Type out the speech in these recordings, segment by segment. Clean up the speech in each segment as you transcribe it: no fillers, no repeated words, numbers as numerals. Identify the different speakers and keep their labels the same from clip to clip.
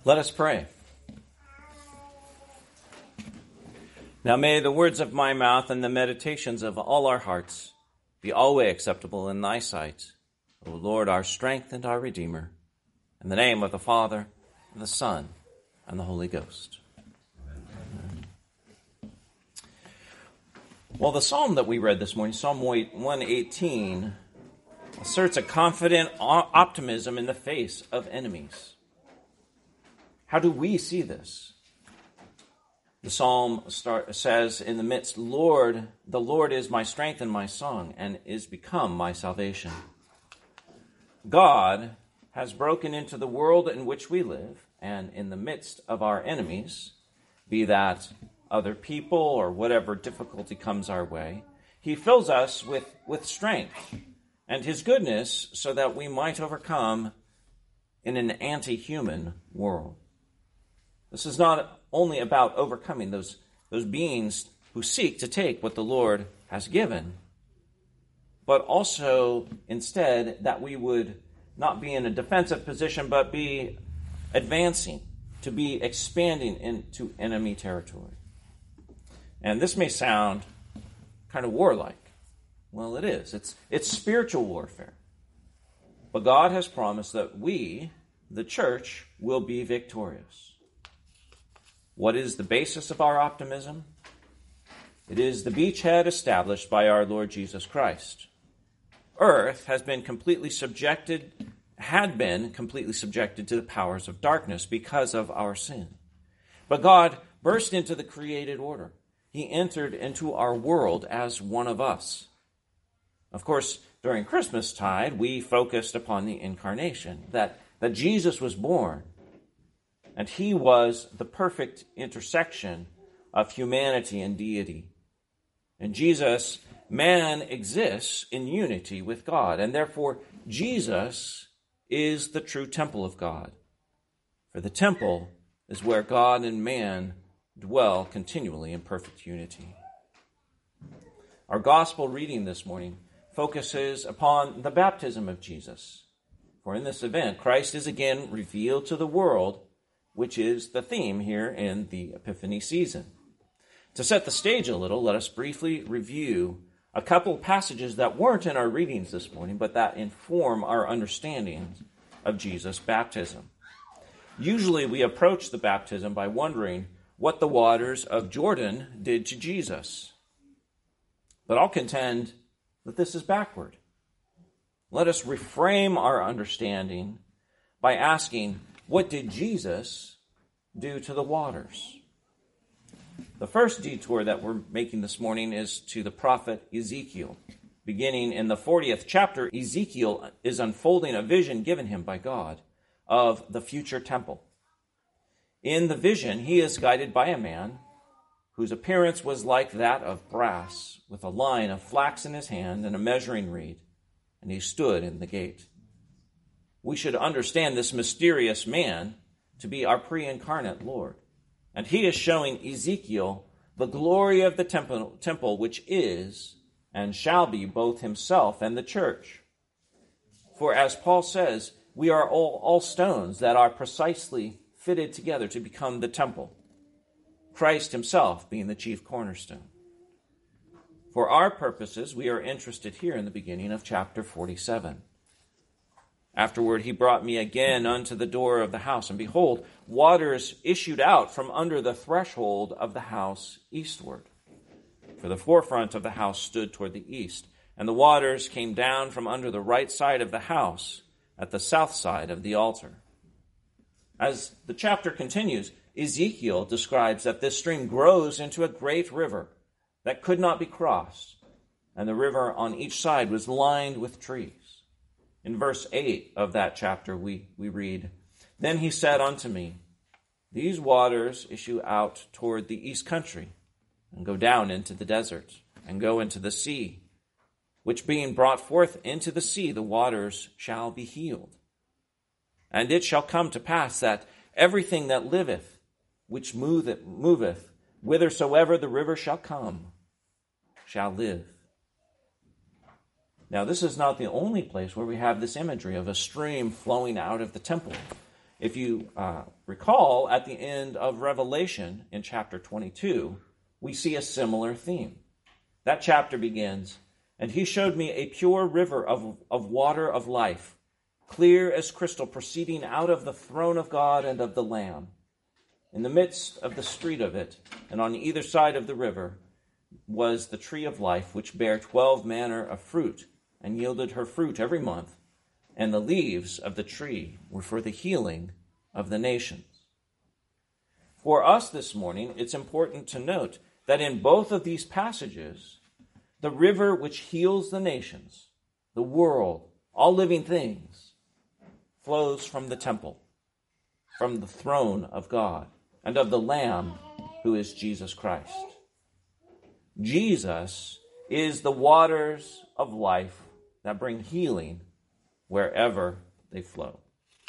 Speaker 1: Let us pray. Now may the words of my mouth and the meditations of all our hearts be always acceptable in thy sight, O Lord, our strength and our Redeemer. In the name of the Father, and the Son, and the Holy Ghost. Amen. Well, the psalm that we read this morning, Psalm 118, asserts a confident optimism in the face of enemies. How do we see this? The psalm says in the midst, the Lord is my strength and my song, and is become my salvation. God has broken into the world in which we live, and in the midst of our enemies, be that other people or whatever difficulty comes our way, he fills us with strength and his goodness so that we might overcome in an anti-human world. This is not only about overcoming those beings who seek to take what the Lord has given, but also instead that we would not be in a defensive position, but be advancing, to be expanding into enemy territory. And this may sound kind of warlike. Well, it is. It's spiritual warfare. But God has promised that we, the church, will be victorious. What is the basis of our optimism? It is the beachhead established by our Lord Jesus Christ. Earth had been completely subjected to the powers of darkness because of our sin. But God burst into the created order. He entered into our world as one of us. Of course, during Christmastide, we focused upon the incarnation, that Jesus was born. And he was the perfect intersection of humanity and deity. And Jesus, man exists in unity with God. And therefore, Jesus is the true temple of God. For the temple is where God and man dwell continually in perfect unity. Our gospel reading this morning focuses upon the baptism of Jesus. For in this event, Christ is again revealed to the world, which is the theme here in the Epiphany season. To set the stage a little, let us briefly review a couple passages that weren't in our readings this morning, but that inform our understanding of Jesus' baptism. Usually we approach the baptism by wondering what the waters of Jordan did to Jesus. But I'll contend that this is backward. Let us reframe our understanding by asking, what did Jesus do to the waters? The first detour that we're making this morning is to the prophet Ezekiel. Beginning in the 40th chapter, Ezekiel is unfolding a vision given him by God of the future temple. In the vision, he is guided by a man whose appearance was like that of brass, with a line of flax in his hand and a measuring reed, and he stood in the gate. We should understand this mysterious man to be our pre-incarnate Lord. And he is showing Ezekiel the glory of the temple which is and shall be both himself and the church. For as Paul says, we are all stones that are precisely fitted together to become the temple, Christ himself being the chief cornerstone. For our purposes, we are interested here in the beginning of chapter 47. Afterward, he brought me again unto the door of the house, and behold, waters issued out from under the threshold of the house eastward. For the forefront of the house stood toward the east, and the waters came down from under the right side of the house at the south side of the altar. As the chapter continues, Ezekiel describes that this stream grows into a great river that could not be crossed, and the river on each side was lined with trees. In verse 8 of that chapter, we read, Then he said unto me, These waters issue out toward the east country, and go down into the desert, and go into the sea, which being brought forth into the sea, the waters shall be healed. And it shall come to pass that everything that liveth, which moveth, whithersoever the river shall come, shall live. Now, this is not the only place where we have this imagery of a stream flowing out of the temple. If you recall, at the end of Revelation in chapter 22, we see a similar theme. That chapter begins, "And he showed me a pure river of water of life, clear as crystal, proceeding out of the throne of God and of the Lamb. In the midst of the street of it, and on either side of the river, was the tree of life, which bare 12 manner of fruit, and yielded her fruit every month. And the leaves of the tree were for the healing of the nations." For us this morning, it's important to note that in both of these passages, the river which heals the nations, the world, all living things, flows from the temple, from the throne of God, and of the Lamb, who is Jesus Christ. Jesus is the waters of life that bring healing wherever they flow.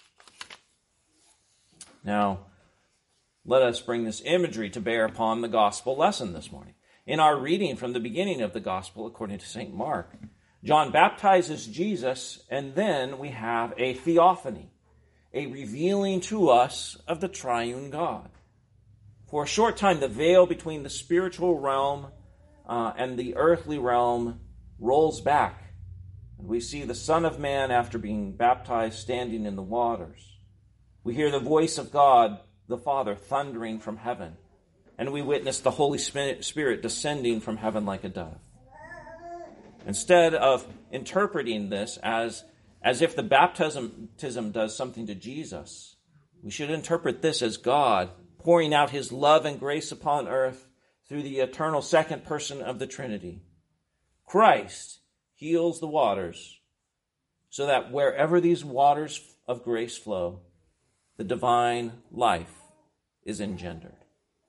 Speaker 1: Now, let us bring this imagery to bear upon the gospel lesson this morning. In our reading from the beginning of the gospel, according to St. Mark, John baptizes Jesus, and then we have a theophany, a revealing to us of the triune God. For a short time, the veil between the spiritual realm and the earthly realm rolls back, and we see the Son of Man, after being baptized, standing in the waters. We hear the voice of God, the Father, thundering from heaven, and we witness the Holy Spirit descending from heaven like a dove. Instead of interpreting this as if the baptism does something to Jesus, we should interpret this as God pouring out his love and grace upon earth through the eternal second person of the Trinity. Christ heals the waters so that wherever these waters of grace flow, the divine life is engendered.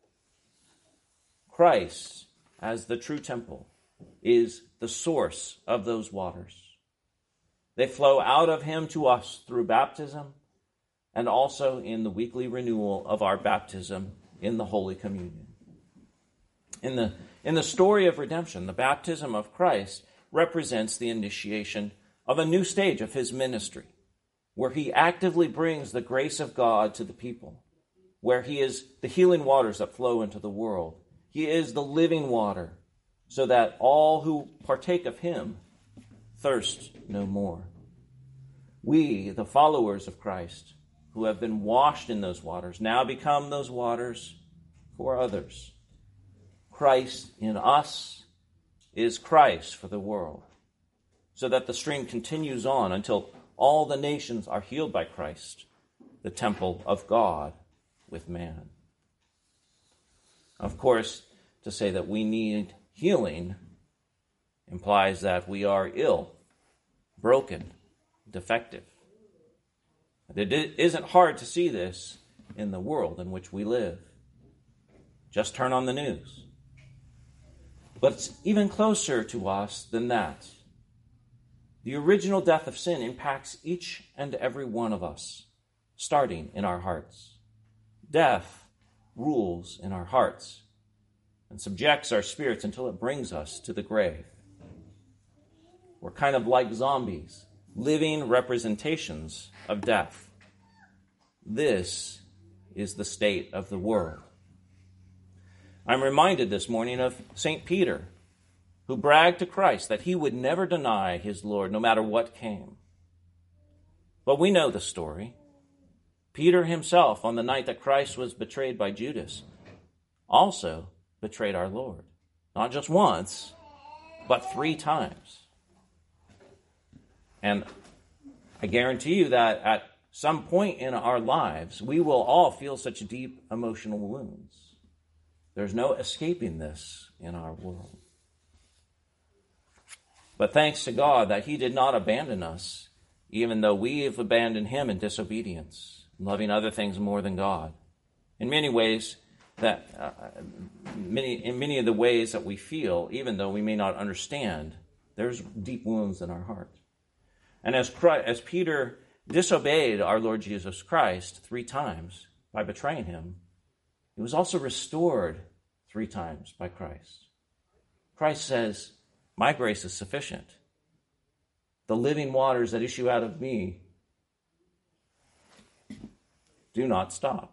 Speaker 1: Christ, as the true temple, is the source of those waters. They flow out of him to us through baptism and also in the weekly renewal of our baptism in the Holy Communion. In the story of redemption, the baptism of Christ represents the initiation of a new stage of his ministry, where he actively brings the grace of God to the people, where he is the healing waters that flow into the world. He is the living water, so that all who partake of him thirst no more. We, the followers of Christ, who have been washed in those waters, now become those waters for others. Christ in us is Christ for the world, so that the stream continues on until all the nations are healed by Christ, the temple of God with man. Of course, to say that we need healing implies that we are ill, broken, defective. It isn't hard to see this in the world in which we live. Just turn on the news. But it's even closer to us than that. The original death of sin impacts each and every one of us, starting in our hearts. Death rules in our hearts and subjects our spirits until it brings us to the grave. We're kind of like zombies, living representations of death. This is the state of the world. I'm reminded this morning of St. Peter, who bragged to Christ that he would never deny his Lord no matter what came. But we know the story. Peter himself, on the night that Christ was betrayed by Judas, also betrayed our Lord. Not just once, but 3 times. And I guarantee you that at some point in our lives, we will all feel such deep emotional wounds. There's no escaping this in our world. But thanks to God that he did not abandon us, even though we have abandoned him in disobedience, loving other things more than God. In many ways, in many of the ways that we feel, even though we may not understand, there's deep wounds in our heart. And as Peter disobeyed our Lord Jesus Christ 3 times by betraying him, he was also restored 3 times by Christ. Christ says, "My grace is sufficient. The living waters that issue out of me do not stop.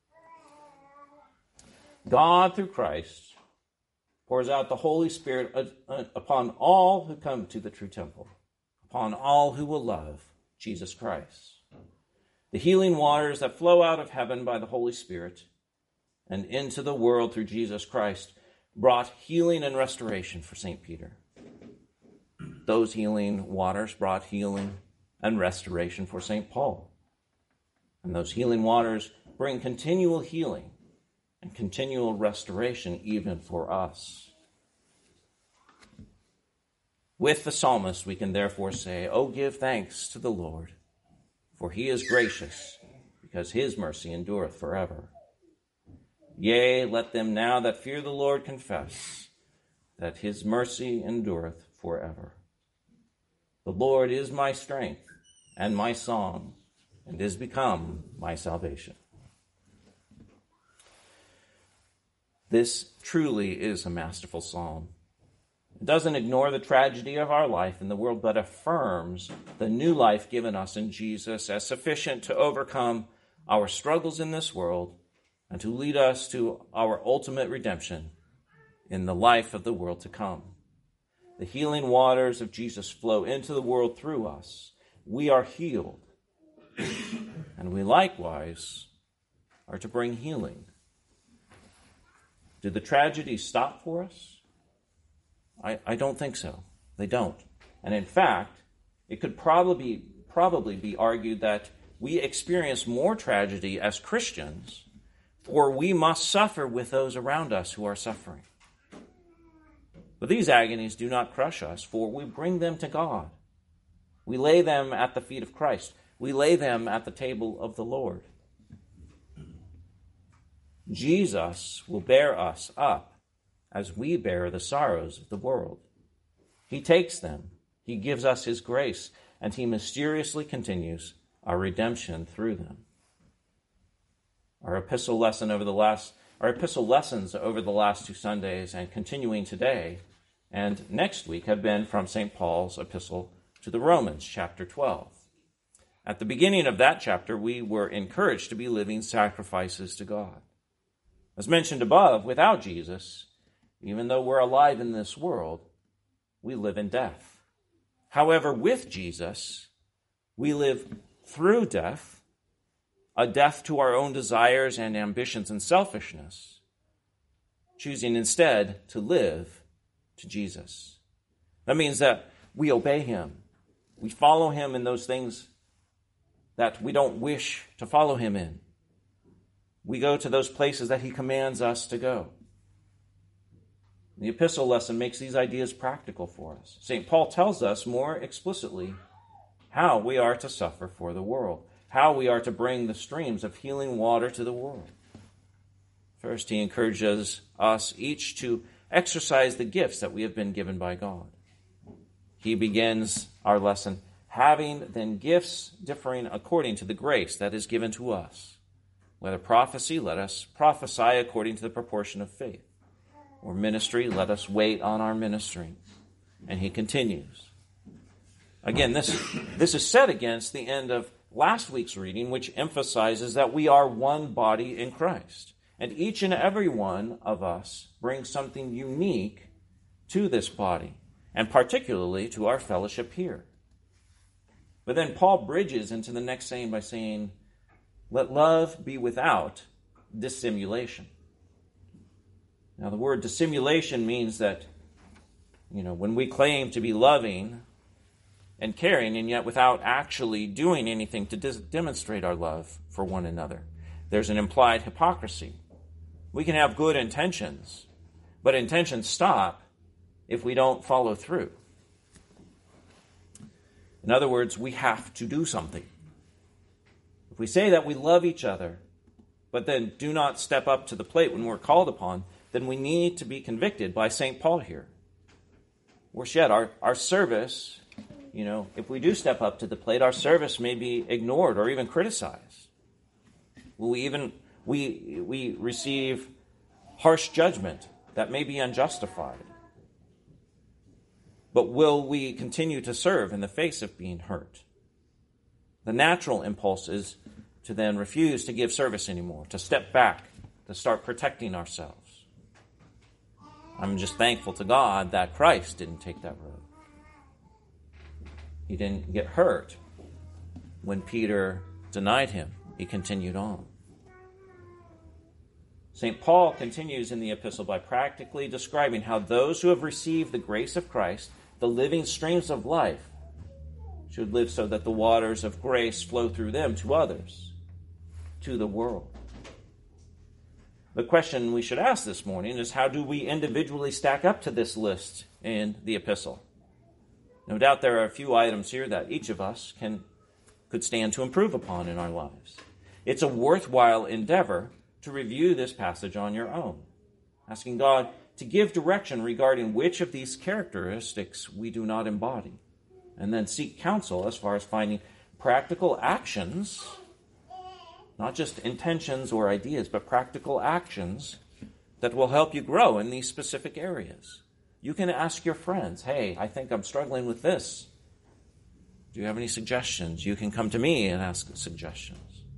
Speaker 1: God, through Christ, pours out the Holy Spirit upon all who come to the true temple, upon all who will love Jesus Christ. The healing waters that flow out of heaven by the Holy Spirit and into the world through Jesus Christ brought healing and restoration for St. Peter. Those healing waters brought healing and restoration for St. Paul. And those healing waters bring continual healing and continual restoration even for us. With the psalmist, we can therefore say, "Oh, give thanks to the Lord, for he is gracious, because his mercy endureth forever. Yea, let them now that fear the Lord confess that his mercy endureth forever. The Lord is my strength and my song, and is become my salvation." This truly is a masterful psalm. It doesn't ignore the tragedy of our life in the world, but affirms the new life given us in Jesus as sufficient to overcome our struggles in this world and to lead us to our ultimate redemption in the life of the world to come. The healing waters of Jesus flow into the world through us. We are healed, and we likewise are to bring healing. Do the tragedies stop for us? I don't think so. They don't. And in fact, it could probably be argued that we experience more tragedy as Christians, for we must suffer with those around us who are suffering. But these agonies do not crush us, for we bring them to God. We lay them at the feet of Christ. We lay them at the table of the Lord. Jesus will bear us up as we bear the sorrows of the world. He takes them, he gives us his grace, and he mysteriously continues our redemption through them. Our epistle lessons over the last 2 Sundays and continuing today and next week have been from St. Paul's epistle to the Romans, chapter 12. At the beginning of that chapter, we were encouraged to be living sacrifices to God. As mentioned above, without Jesus, even though we're alive in this world, we live in death. However, with Jesus, we live through death, a death to our own desires and ambitions and selfishness, choosing instead to live to Jesus. That means that we obey him. We follow him in those things that we don't wish to follow him in. We go to those places that he commands us to go. The epistle lesson makes these ideas practical for us. St. Paul tells us more explicitly how we are to suffer for the world, how we are to bring the streams of healing water to the world. First, he encourages us each to exercise the gifts that we have been given by God. He begins our lesson, having then gifts differing according to the grace that is given to us. Whether prophecy, let us prophesy according to the proportion of faith. Or ministry, let us wait on our ministry. And he continues. Again, this is set against the end of last week's reading, which emphasizes that we are one body in Christ. And each and every one of us brings something unique to this body, and particularly to our fellowship here. But then Paul bridges into the next saying by saying, let love be without dissimulation. Now, the word dissimulation means that, when we claim to be loving and caring, and yet without actually doing anything to demonstrate our love for one another, there's an implied hypocrisy. We can have good intentions, but intentions stop if we don't follow through. In other words, we have to do something. If we say that we love each other, but then do not step up to the plate when we're called upon, then we need to be convicted by St. Paul here. Worse yet, our service, if we do step up to the plate, our service may be ignored or even criticized. We receive harsh judgment that may be unjustified. But will we continue to serve in the face of being hurt? The natural impulse is to then refuse to give service anymore, to step back, to start protecting ourselves. I'm just thankful to God that Christ didn't take that road. He didn't get hurt when Peter denied him. He continued on. St. Paul continues in the epistle by practically describing how those who have received the grace of Christ, the living streams of life, should live so that the waters of grace flow through them to others, to the world. The question we should ask this morning is, how do we individually stack up to this list in the epistle? No doubt there are a few items here that each of us could stand to improve upon in our lives. It's a worthwhile endeavor to review this passage on your own, asking God to give direction regarding which of these characteristics we do not embody, and then seek counsel as far as finding practical actions, not just intentions or ideas, but practical actions that will help you grow in these specific areas. You can ask your friends, hey, I think I'm struggling with this. Do you have any suggestions? You can come to me and ask suggestions.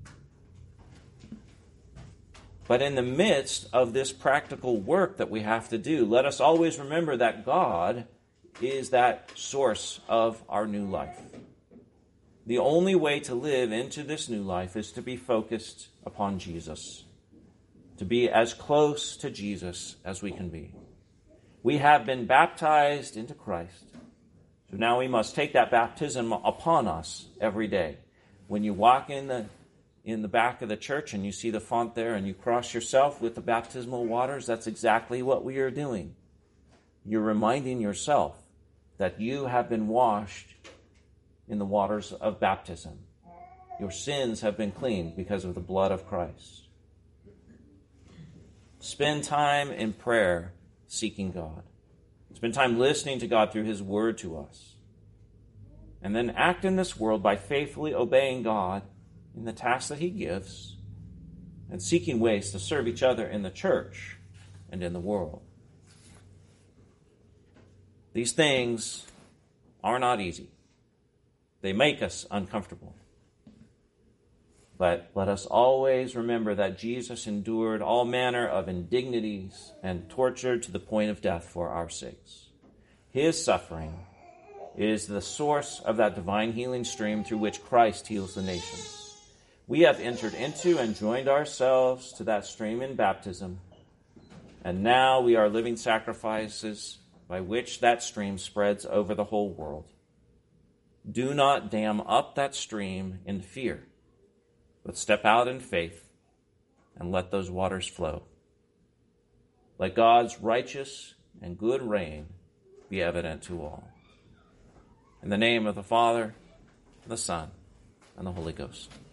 Speaker 1: But in the midst of this practical work that we have to do, let us always remember that God is that source of our new life. The only way to live into this new life is to be focused upon Jesus, to be as close to Jesus as we can be. We have been baptized into Christ, so now we must take that baptism upon us every day. When you walk in the back of the church and you see the font there and you cross yourself with the baptismal waters, that's exactly what we are doing. You're reminding yourself that you have been washed in the waters of baptism. Your sins have been cleaned because of the blood of Christ. Spend time in prayer seeking God. Spend time listening to God through His Word to us. And then act in this world by faithfully obeying God in the tasks that He gives and seeking ways to serve each other in the church and in the world. These things are not easy. They make us uncomfortable. But let us always remember that Jesus endured all manner of indignities and torture to the point of death for our sakes. His suffering is the source of that divine healing stream through which Christ heals the nations. We have entered into and joined ourselves to that stream in baptism, and now we are living sacrifices by which that stream spreads over the whole world. Do not dam up that stream in fear, but step out in faith and let those waters flow. Let God's righteous and good reign be evident to all. In the name of the Father, the Son, and the Holy Ghost.